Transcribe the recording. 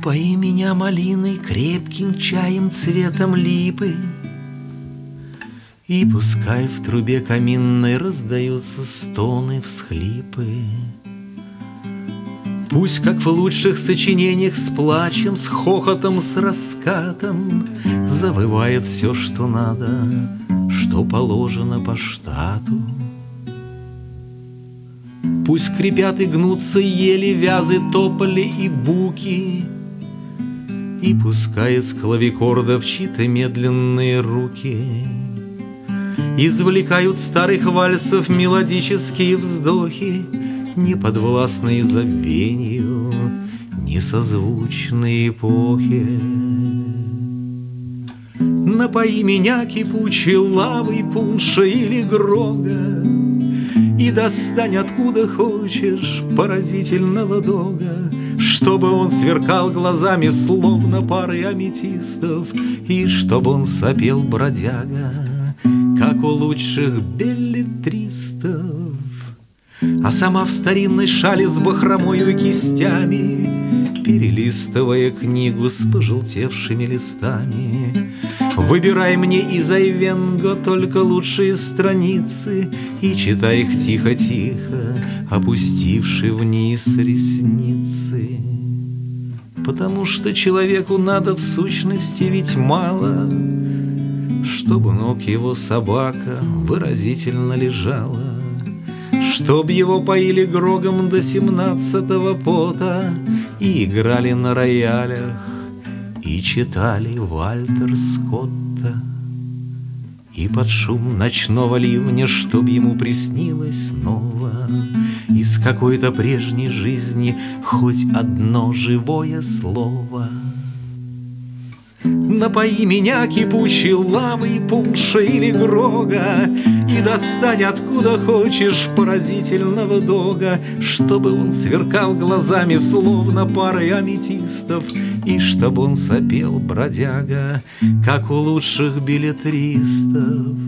Напои меня малиной, крепким чаем, цветом липы, и пускай в трубе каминной раздаются стоны, всхлипы. Пусть, как в лучших сочинениях, с плачем, с хохотом, с раскатом завывает все, что надо, что положено по штату. Пусть скрипят и гнутся ели, вязы, тополи и буки, и пускай из клавикордов чьи-то медленные руки извлекают старых вальсов мелодические вздохи, не подвластные забвению, не созвучные эпохе. Напои меня кипучей лавой пунша или грога, и достань откуда хочешь поразительного дога, чтобы он сверкал глазами, словно пары аметистов, и чтобы он сопел, бродяга, как у лучших беллетристов. А сама в старинной шали с бахромою и кистями, перелистывая книгу с пожелтевшими листами, выбирай мне из Айвенго только лучшие страницы и читай их тихо-тихо, опустивши вниз ресницы. Потому что человеку надо в сущности ведь мало, чтобы ног его собака выразительно лежала, чтоб его поили грогом до 17-го пота и играли на роялях, и читали Вальтер Скотта. И под шум ночного ливня, чтоб ему приснилось снова из какой-то прежней жизни хоть одно живое слово. Напои меня кипучей лавой пунша или грога, и достань откуда хочешь поразительного дога, чтобы он сверкал глазами, словно парой аметистов, и чтобы он сопел, бродяга, как у лучших беллетристов.